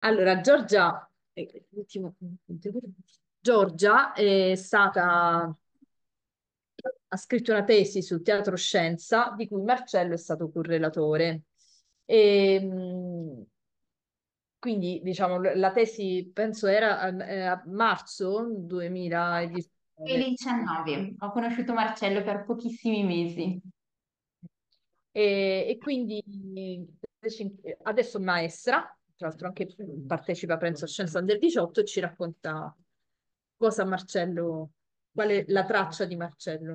Allora, Giorgia è stata, ha scritto una tesi sul teatro scienza di cui Marcello è stato correlatore. E, quindi, diciamo, la tesi penso era a marzo 2019. 2019, ho conosciuto Marcello per pochissimi mesi. E quindi adesso è maestra, tra l'altro anche partecipa, penso, a Scienza del 18 e ci racconta cosa Marcello, qual è la traccia di Marcello.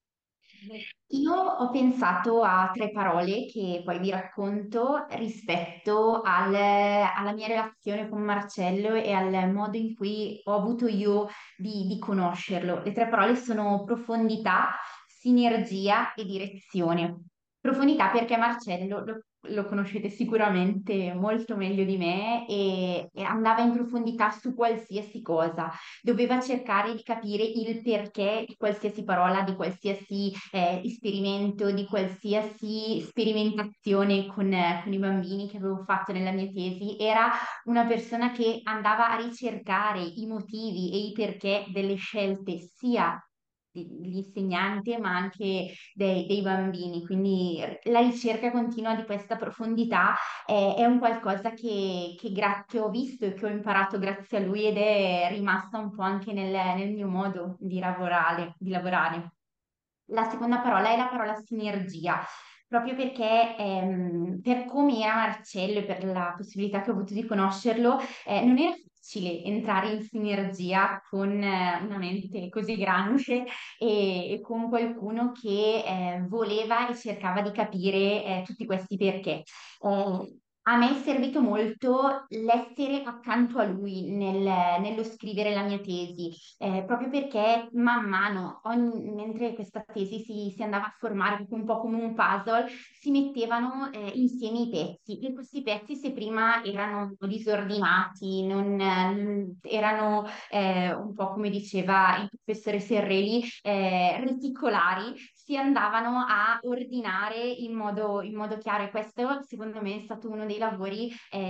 Io ho pensato a tre parole che poi vi racconto rispetto alla mia relazione con Marcello e al modo in cui ho avuto io di conoscerlo. Le tre parole sono profondità, sinergia e direzione. Profondità perché Marcello lo conoscete sicuramente molto meglio di me e andava in profondità su qualsiasi cosa, doveva cercare di capire il perché di qualsiasi parola, di qualsiasi esperimento, di qualsiasi sperimentazione con i bambini che avevo fatto nella mia tesi. Era una persona che andava a ricercare i motivi e i perché delle scelte sia degli insegnanti ma anche dei bambini, quindi la ricerca continua di questa profondità è un qualcosa che ho visto e che ho imparato grazie a lui ed è rimasta un po' anche nel mio modo di lavorare. La seconda parola è la parola sinergia, proprio perché per come era Marcello e per la possibilità che ho avuto di conoscerlo, non era facile entrare in sinergia con una mente così grande e con qualcuno che voleva e cercava di capire tutti questi perché. A me è servito molto l'essere accanto a lui nello scrivere la mia tesi, proprio perché man mano, mentre questa tesi si andava a formare un po' come un puzzle, si mettevano insieme i pezzi e questi pezzi, se prima erano disordinati, non erano un po' come diceva il professore Serreli, reticolari, si andavano a ordinare in modo chiaro e questo secondo me è stato uno dei lavori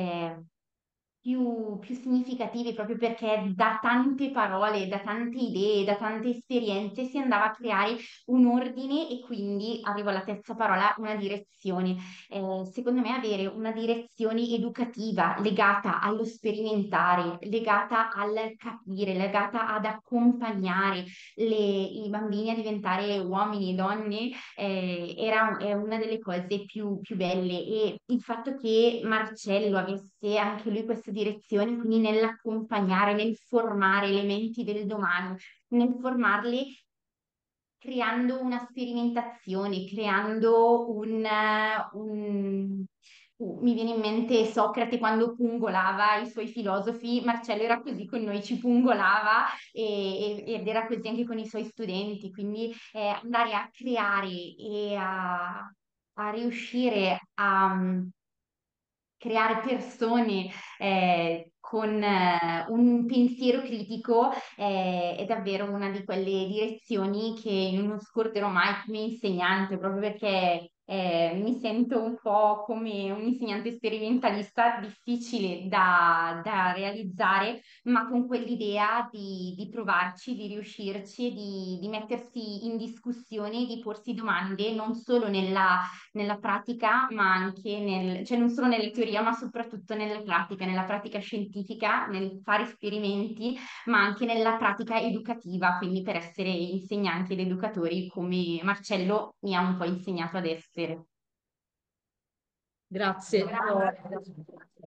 più significativi proprio perché da tante parole, da tante idee, da tante esperienze si andava a creare un ordine e quindi arrivo alla terza parola, una direzione. Secondo me avere una direzione educativa legata allo sperimentare, legata al capire, legata ad accompagnare i bambini a diventare uomini e donne è una delle cose più belle e il fatto che Marcello avesse anche lui questa direzione, quindi nell'accompagnare, nel formare le menti del domani, nel formarle creando una sperimentazione, creando mi viene in mente Socrate quando pungolava i suoi filosofi, Marcello era così con noi, ci pungolava ed era così anche con i suoi studenti, quindi andare a creare e a riuscire a creare persone con un pensiero critico è davvero una di quelle direzioni che non scorderò mai come insegnante, proprio perché mi sento un po' come un insegnante sperimentalista difficile da realizzare, ma con quell'idea di provarci, di riuscirci, di mettersi in discussione, di porsi domande non solo nella pratica, ma anche cioè non solo nella teoria, ma soprattutto nella pratica scientifica, nel fare esperimenti, ma anche nella pratica educativa, quindi per essere insegnanti ed educatori come Marcello mi ha un po' insegnato ad essere. Grazie.